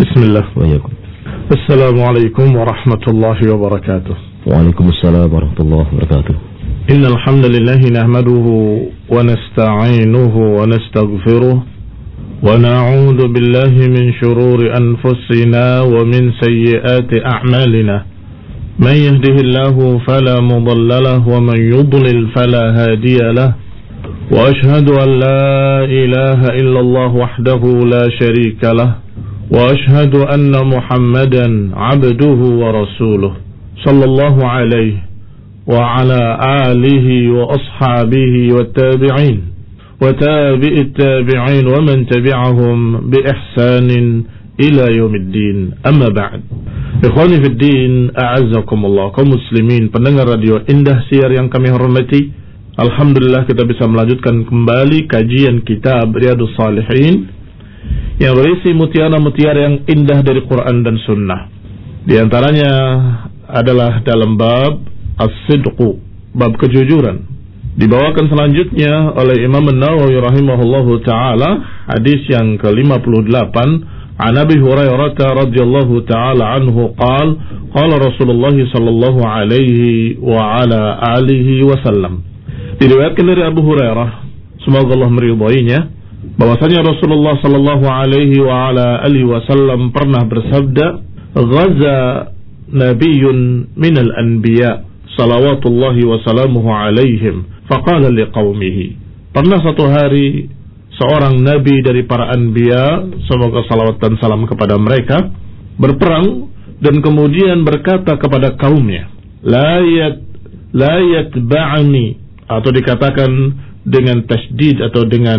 Bismillah wa yakum. Assalamualaikum warahmatullahi wabarakatuh. Waalaikumsalam warahmatullahi wabarakatuh. Innal hamdalillah nahmaduhu wa nasta'inuhu wa nastaghfiruh wa na'udzu billahi min shururi anfusina wa min sayyiati a'malina. Man yahdihillahu fala mudilla lahu wa man yudlil fala hadiya lahu. Wa ashhadu an la ilaha illallah wahdahu la sharika lahu. وأشهد أن محمدا عبده ورسوله صلى الله عليه وعلى آله وأصحابه والتابعين وتابع التابعين ومن تبعهم بإحسان إلى يوم الدين أما بعد إخواني في الدين أعزكم الله kaum muslimin pendengar radio Indah Siar yang kami hormati, alhamdulillah kita bisa melanjutkan kembali kajian kitab Riyadhus Shalihin yang berisi mutiara-mutiara yang indah dari Quran dan Sunnah. Di antaranya adalah dalam bab as-sidqu, bab kejujuran. Dibawakan selanjutnya oleh Imam An-Nawawi rahimahullahu ta'ala hadis yang ke-58 an Abi Hurairah radhiyallahu ta'ala anhu qala Rasulullah sallallahu alaihi wa ala alihi wasallam. Diriwayatkan dari Abu Hurairah, semoga Allah meridainya, bahwasanya Rasulullah sallallahu alaihi wa ala alihi wasallam pernah bersabda, "Ghaza nabiyyun minal anbiya salawatullahi wa salamuhu alaihim faqala liqaumihi." Pernah satu hari seorang nabi dari para anbiya, semoga salawat dan salam kepada mereka, berperang dan kemudian berkata kepada kaumnya, la yatba'ni, atau dikatakan dengan tasydid atau dengan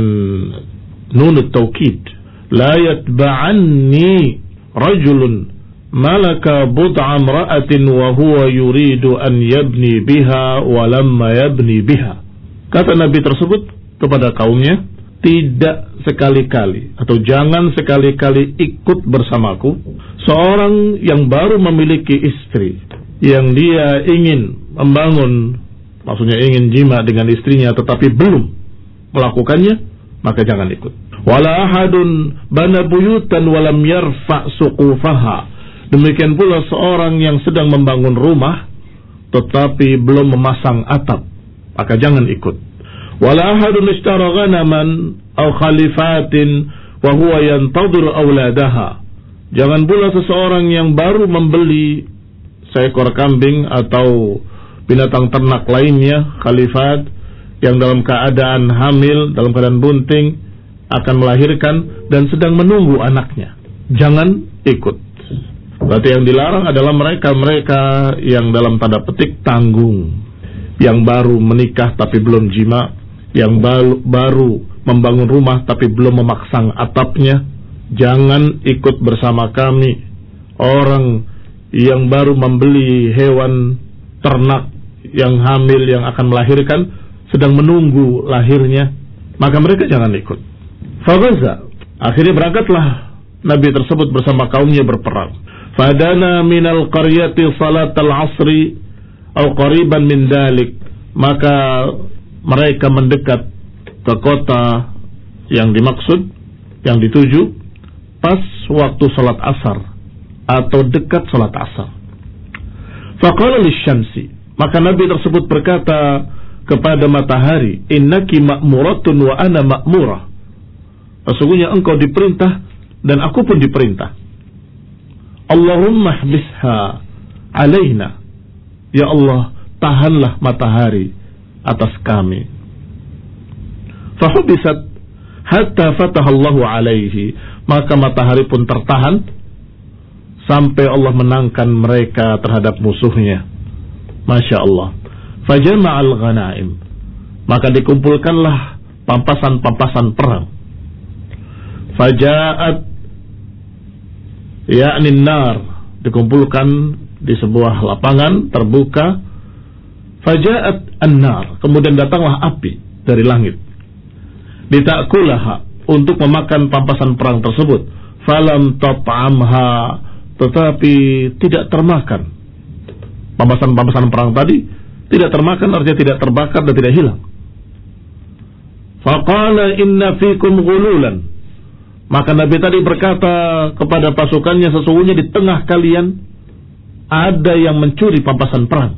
nunut taukid, la yatba'anni rajulun malaka bud'a imra'atin wa huwa yuridu an yabni biha wa lamma yabni biha. Kata Nabi tersebut kepada kaumnya, tidak sekali-kali atau jangan sekali-kali ikut bersamaku seorang yang baru memiliki istri, yang dia ingin membangun, maksudnya ingin jima dengan istrinya tetapi belum melakukannya, maka jangan ikut. Wala ahadun bana buyutan walam yarfa' suqufaha. Demikian pula seorang yang sedang membangun rumah tetapi belum memasang atap, maka jangan ikut. Wala ahadun ishtara ghanaman aw khalifatin wa huwa yantadhiru auladaha. Jangan pula seseorang yang baru membeli seekor kambing atau binatang ternak lainnya, khalifat, yang dalam keadaan hamil, dalam keadaan bunting, akan melahirkan dan sedang menunggu anaknya. Jangan ikut. Berarti yang dilarang adalah mereka-mereka yang dalam tanda petik tanggung, yang baru menikah tapi belum jima, yang baru membangun rumah tapi belum memaksang atapnya. Jangan ikut bersama kami. Orang yang baru membeli hewan ternak yang hamil, yang akan melahirkan, sedang menunggu lahirnya, maka mereka jangan ikut. Faghaza, akhirnya berangkatlah Nabi tersebut bersama kaumnya berperang. Fadana minal qaryati salatal asri atau qariban min dalik. Maka mereka mendekat ke kota yang dimaksud, yang dituju, pas waktu salat asar atau dekat salat asar. Faqala lisyamsi, maka Nabi tersebut berkata kepada matahari, innaki ma'muratun wa ana ma'murah. Sesungguhnya engkau diperintah dan aku pun diperintah. Allahumma hbisha alaina. Ya Allah, tahanlah matahari atas kami. Fahubisat hatta fatahallahu alaihi. Maka matahari pun tertahan sampai Allah menangkan mereka terhadap musuhnya. Masya Allah. Fajama'al ghanaim. Maka dikumpulkanlah pampasan-pampasan perang. Faja'at yakni nar, dikumpulkan di sebuah lapangan terbuka. Faja'at an-nar, kemudian datanglah api dari langit. Ditakulaha, untuk memakan pampasan perang tersebut. Falam tat'amha, tetapi tidak termakan. Pampasan-pampasan perang tadi tidak termakan, artinya tidak terbakar dan tidak hilang. Faqala inna fikum ghululan. Maka Nabi tadi berkata kepada pasukannya, sesungguhnya di tengah kalian ada yang mencuri pampasan perang.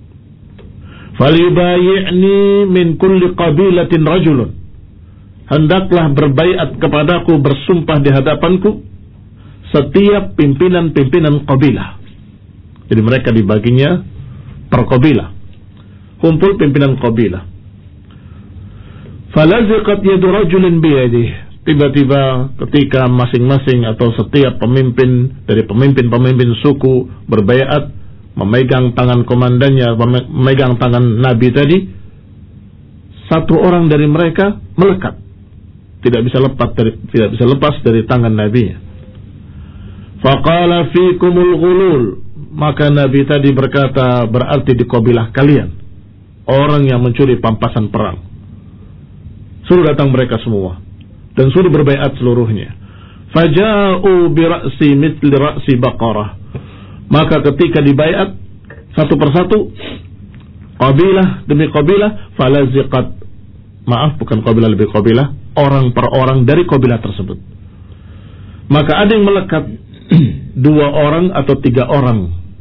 Falyubayi'ni min kulli qabilatin rajulun. Hendaklah berbaiat kepadaku, bersumpah di hadapanku setiap pimpinan-pimpinan qabilah. Jadi mereka dibaginya per qabilah. Kumpul pimpinan qabilah. Falaziqat yadu rajulin biyadihi. Tiba-tiba ketika masing-masing atau setiap pemimpin dari pemimpin-pemimpin suku berbaiat, memegang tangan komandannya, memegang tangan Nabi tadi, satu orang dari mereka melekat, tidak bisa lepas dari tangan Nabi. Faqala fikumul ghulul. Maka Nabi tadi berkata, berarti di qabilah kalian orang yang mencuri pampasan perang. Suruh datang mereka semua dan suruh berbaiat seluruhnya. Faja'u bi ra'si mithli ra'si baqarah. Maka ketika dibaiat satu persatu, qabilah demi qabilah, falaziqat, bukan qabilah lebih qabilah, orang per orang dari qabilah tersebut. Maka ada yang melekat 2 orang atau 3 orang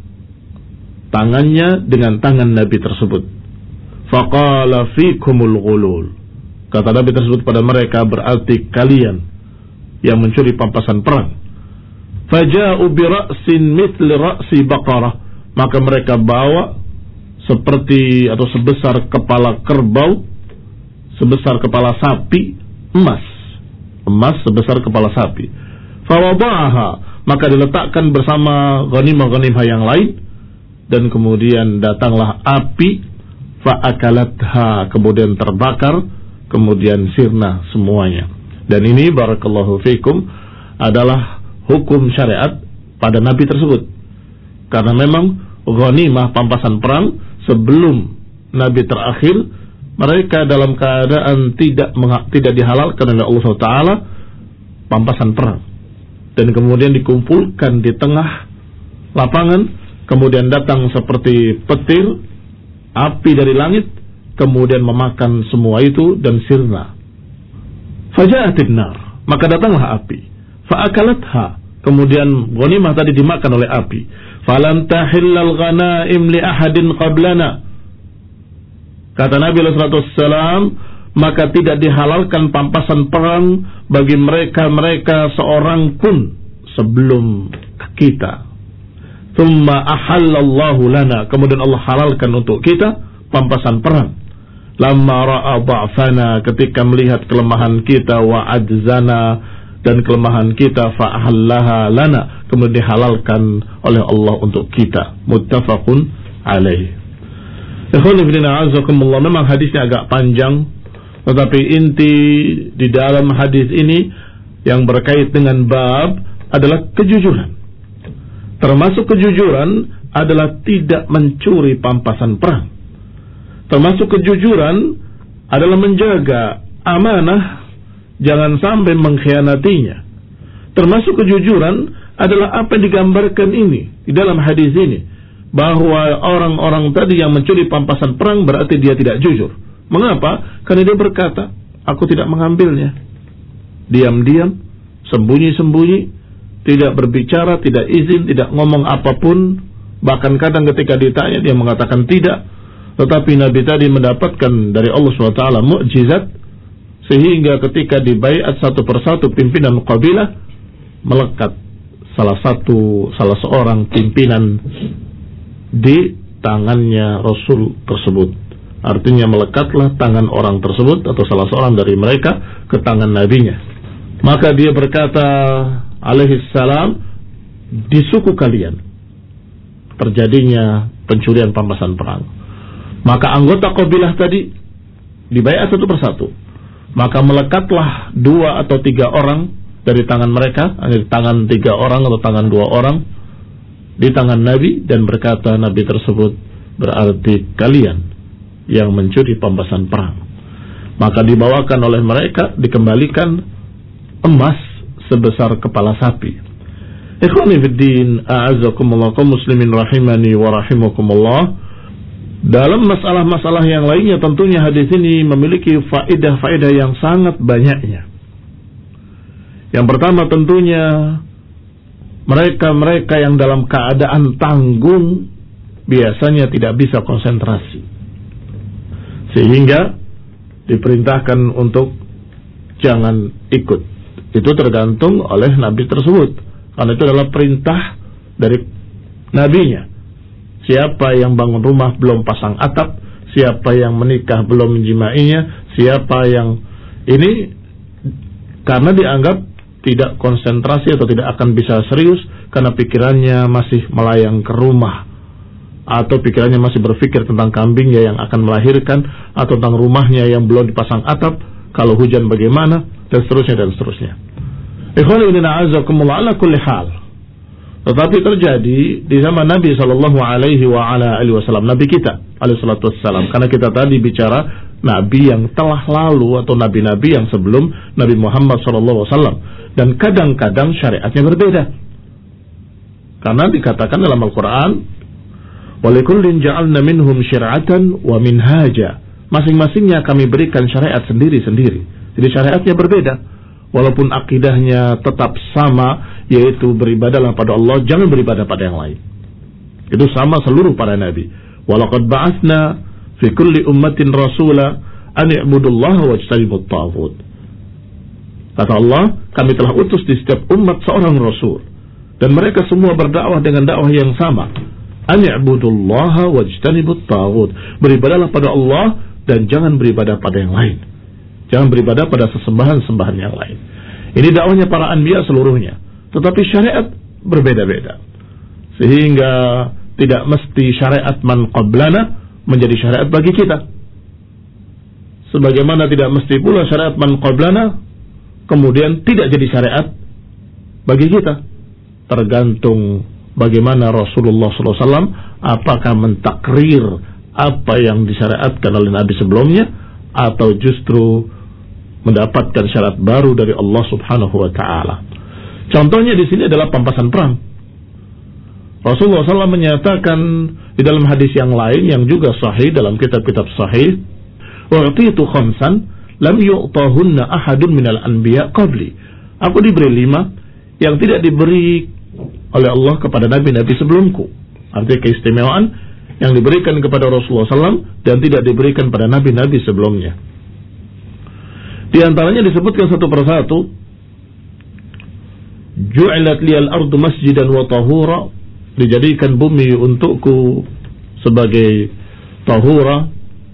tangannya dengan tangan Nabi tersebut. Faqala fikumul ghulul. Kata Nabi tersebut pada mereka, berarti kalian yang mencuri pampasan perang. Faja'u bi ra'sin mithli ra'si baqarah. Maka mereka bawa seperti atau sebesar kepala kerbau, sebesar kepala sapi, emas sebesar kepala sapi. Fawada'aha, maka diletakkan bersama ghanimah-ghanimah yang lain, dan kemudian datanglah api, fa'akalatha, kemudian terbakar, kemudian sirna semuanya. Dan ini barakallahu fikum adalah hukum syariat pada Nabi tersebut. Karena memang ghanimah pampasan perang sebelum Nabi terakhir, mereka dalam keadaan tidak dihalalkan oleh Allah SWT pampasan perang. Dan kemudian dikumpulkan di tengah lapangan, kemudian datang seperti petir, api dari langit, kemudian memakan semua itu dan sirna. Faja'atin nar, maka datanglah api. Fa'akalatha, kemudian ghanimah tadi dimakan oleh api. Falan tahillal ghanaim li ahadin qablana. Kata Nabi sallallahu alaihi wasallam, maka tidak dihalalkan pampasan perang bagi mereka seorang pun sebelum kita. Thumma ahallallahu lana, kemudian Allah halalkan untuk kita pampasan perang. Lamma ra'a dha'fana, ketika melihat kelemahan kita, wa ajzana, dan kelemahan kita, fa'ahallaha lana, kemudian dihalalkan oleh Allah untuk kita. Muttafaqun alaih. Memang hadisnya agak panjang, tetapi inti di dalam hadis ini yang berkait dengan bab adalah kejujuran. Termasuk kejujuran adalah tidak mencuri pampasan perang. Termasuk kejujuran adalah menjaga amanah, jangan sampai mengkhianatinya. Termasuk kejujuran adalah apa yang digambarkan ini di dalam hadis ini, bahwa orang-orang tadi yang mencuri pampasan perang berarti dia tidak jujur. Mengapa? Karena dia berkata, aku tidak mengambilnya. Diam-diam, sembunyi-sembunyi, tidak berbicara, tidak izin, tidak ngomong apapun. Bahkan kadang ketika ditanya dia mengatakan tidak. Tetapi Nabi tadi mendapatkan dari Allah SWT mukjizat, sehingga ketika dibaiat satu persatu pimpinan qabilah, melekat salah seorang pimpinan di tangannya Rasul tersebut. Artinya melekatlah tangan orang tersebut atau salah seorang dari mereka ke tangan nabinya. Maka dia berkata alaihi salam, di suku kalian terjadinya pencurian pampasan perang. Maka anggota qabilah tadi dibaiat satu persatu. Maka melekatlah 2 atau 3 orang dari tangan mereka, dari tangan 3 orang atau tangan 2 orang di tangan Nabi, dan berkata Nabi tersebut, berarti kalian yang mencuri pampasan perang. Maka dibawakan oleh mereka, dikembalikan emas sebesar kepala sapi. Ikhwani fiddin, a'azzakumullah, kaum muslimin rahimani wa rahimakumullah. Dalam masalah-masalah yang lainnya tentunya hadis ini memiliki faedah-faedah yang sangat banyaknya. Yang pertama tentunya mereka-mereka yang dalam keadaan tanggung biasanya tidak bisa konsentrasi, sehingga diperintahkan untuk jangan ikut. Itu tergantung oleh nabi tersebut, karena itu adalah perintah dari nabinya. Siapa yang bangun rumah belum pasang atap, siapa yang menikah belum menjimainya, siapa yang ini, karena dianggap tidak konsentrasi atau tidak akan bisa serius karena pikirannya masih melayang ke rumah, atau pikirannya masih berpikir tentang kambingnya yang akan melahirkan, atau tentang rumahnya yang belum dipasang atap, kalau hujan bagaimana, dan seterusnya dan seterusnya. Ikhwani inna a'azakumullah ala kulli hal. Tetapi terjadi di zaman Nabi sallallahu alaihi wasallam, Nabi kita alaihi salatu wassalam, karena kita tadi bicara nabi yang telah lalu atau nabi-nabi yang sebelum Nabi Muhammad sallallahu alaihi wasallam, dan kadang-kadang syariatnya berbeda. Karena dikatakan dalam Al-Qur'an, "Walikullin ja'alna minhum syir'atan wa minhaja." Masing-masingnya kami berikan syariat sendiri-sendiri. Jadi syariatnya berbeda. Walaupun akidahnya tetap sama, yaitu beribadahlah pada Allah, jangan beribadah pada yang lain. Itu sama seluruh para nabi. Walaqad ba'atsna fi kulli ummatin rasula an i'budullaha wajtanibut taghut. Kata Allah, kami telah utus di setiap umat seorang rasul, dan mereka semua berdakwah dengan dakwah yang sama. An i'budullaha wajtanibut taghut. Beribadahlah pada Allah dan jangan beribadah pada yang lain. Jangan beribadah pada sesembahan-sembahan yang lain. Ini dakwahnya para anbiya seluruhnya. Tetapi syariat berbeda-beda. Sehingga tidak mesti syariat man qablana menjadi syariat bagi kita. Sebagaimana tidak mesti pula syariat man qablana kemudian tidak jadi syariat bagi kita. Tergantung bagaimana Rasulullah SAW, apakah mentakrir apa yang disyariatkan oleh Nabi sebelumnya, atau justru mendapatkan syarat baru dari Allah Subhanahu wa taala. Contohnya di sini adalah pampasan perang. Rasulullah SAW menyatakan di dalam hadis yang lain yang juga sahih dalam kitab-kitab sahih, "Wa'titu khamsan lam yu'tahunna ahadun minal anbiya qabli." Aku diberi 5 yang tidak diberi oleh Allah kepada nabi-nabi sebelumku. Artinya keistimewaan yang diberikan kepada Rasulullah SAW dan tidak diberikan pada nabi-nabi sebelumnya. Di antaranya disebutkan satu persatu, "Ju'ilat liyal ardu masjidan wa tahura." Dijadikan bumi untukku sebagai tahura.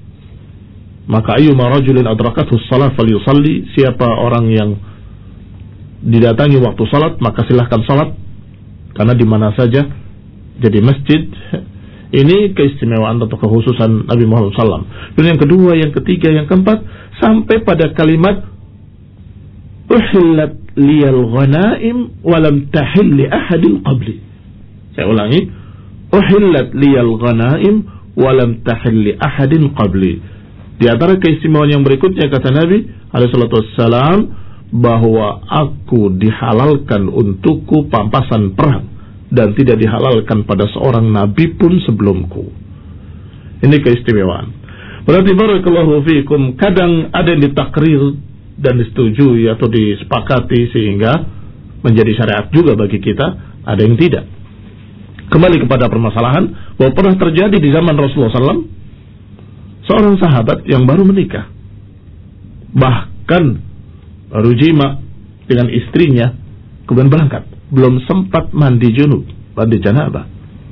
Maka ayyuma rajulin adrakathu shalah falyusalli. Siapa orang yang didatangi waktu salat, maka silahkan salat, karena di mana saja jadi masjid. Ini keistimewaan atau kekhususan Nabi Muhammad SAW. Dan yang kedua, yang ketiga, yang keempat, sampai pada kalimat "Uhillat liyal ghanaim walam tahil li ahadin qabli." Saya ulangi, "Uhillat liyal ghanaim walam tahil li ahadin qabli." Di antara keistimewaan yang berikutnya, kata Nabi alaihissalam, bahwa aku dihalalkan untukku pampasan perang dan tidak dihalalkan pada seorang nabi pun sebelumku. Ini keistimewaan. Berarti barakallahu fiikum, kadang ada yang ditakrir dan disetujui atau disepakati sehingga menjadi syariat juga bagi kita, ada yang tidak. Kembali kepada permasalahan bahwa pernah terjadi di zaman Rasulullah SAW, seorang sahabat yang baru menikah, bahkan baru jima dengan istrinya, kemudian berangkat, belum sempat mandi junub, mandi janabah.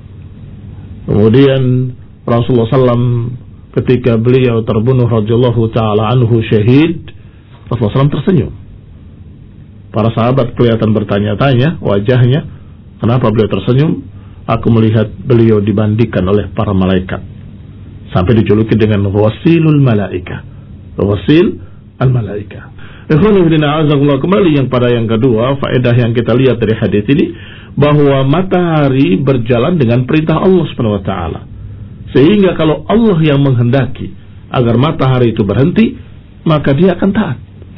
Kemudian Rasulullah SAW ketika beliau terbunuh radhiyallahu ta'ala anhu syahid, Rasulullah SAW tersenyum. Para sahabat kelihatan bertanya-tanya wajahnya, kenapa beliau tersenyum? Aku melihat beliau dibandikan oleh para malaikat, sampai dijuluki dengan wasilul malaika, wasil al malaika. Kembali yang pada yang kedua, faedah yang kita lihat dari hadis ini, bahwa matahari berjalan dengan perintah Allah Subhanahu wa taala. Sehingga kalau Allah yang menghendaki agar matahari itu berhenti, maka dia akan taat.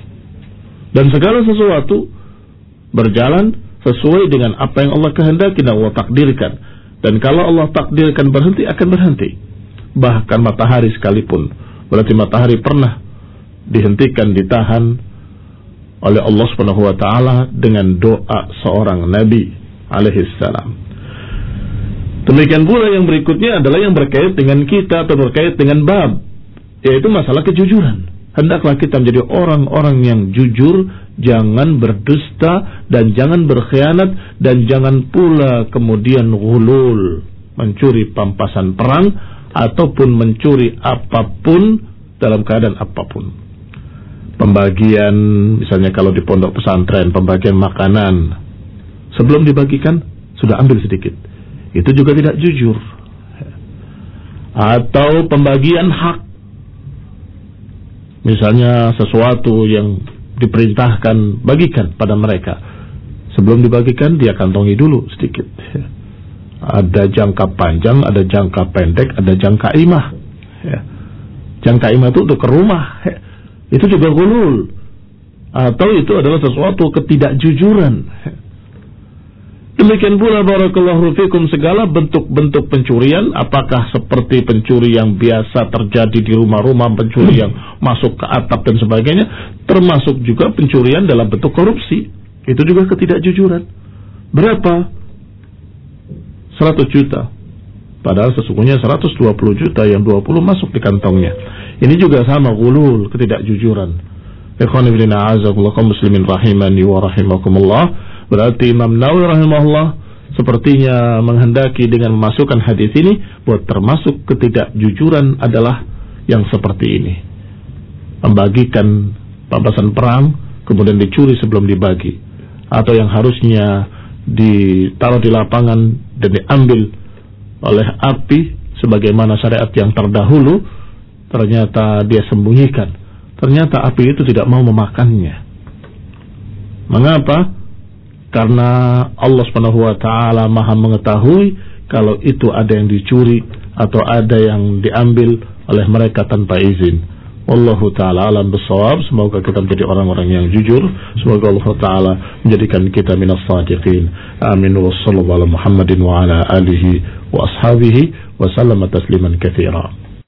Dan segala sesuatu berjalan sesuai dengan apa yang Allah kehendaki dan Allah takdirkan. Dan kalau Allah takdirkan berhenti, akan berhenti. Bahkan matahari sekalipun, berarti matahari pernah dihentikan, ditahan oleh Allah Subhanahu wa taala dengan doa seorang nabi alaihi salam. Demikian pula yang berikutnya adalah yang berkait dengan kita atau berkait dengan bab, yaitu masalah kejujuran. Hendaklah kita menjadi orang-orang yang jujur, jangan berdusta dan jangan berkhianat, dan jangan pula kemudian ghulul, mencuri pampasan perang ataupun mencuri apapun dalam keadaan apapun. Pembagian, misalnya kalau di pondok pesantren, pembagian makanan, sebelum dibagikan sudah ambil sedikit, itu juga tidak jujur. Atau pembagian hak, misalnya sesuatu yang diperintahkan bagikan pada mereka, sebelum dibagikan dia kantongi dulu sedikit. Ada jangka panjang, ada jangka pendek, ada jangka imah. Jangka imah itu untuk ke rumah, itu juga ghulul. Atau itu adalah sesuatu ketidakjujuran. Demikian pula barakallahu fikum, segala bentuk-bentuk pencurian, apakah seperti pencuri yang biasa terjadi di rumah-rumah, pencuri yang masuk ke atap dan sebagainya, termasuk juga pencurian dalam bentuk korupsi. Itu juga ketidakjujuran. Berapa? 100 juta. Padahal sesungguhnya 120 juta, yang 20 masuk di kantongnya. Ini juga sama, ghulul, ketidakjujuran. Ikhwani fillah, a'azakumullah, kaum muslimin rahimani wa rahimakumullah. Berarti Imam Nawawi rahimahullah sepertinya menghendaki dengan memasukkan hadis ini buat termasuk ketidakjujuran adalah yang seperti ini. Membagikan pampasan perang kemudian dicuri sebelum dibagi, atau yang harusnya ditaruh di lapangan dan diambil oleh api sebagaimana syariat yang terdahulu, ternyata dia sembunyikan. Ternyata api itu tidak mau memakannya. Mengapa? Karena Allah Subhanahu wa taala Maha mengetahui kalau itu ada yang dicuri atau ada yang diambil oleh mereka tanpa izin. Wallahu taala alam bissawab. Semoga kita menjadi orang-orang yang jujur. Semoga Allah taala menjadikan kita minas shadiqin. Amin. Wassallallahu ala Muhammadin wa ala alihi wa ashabihi wa sallama tasliman katsira.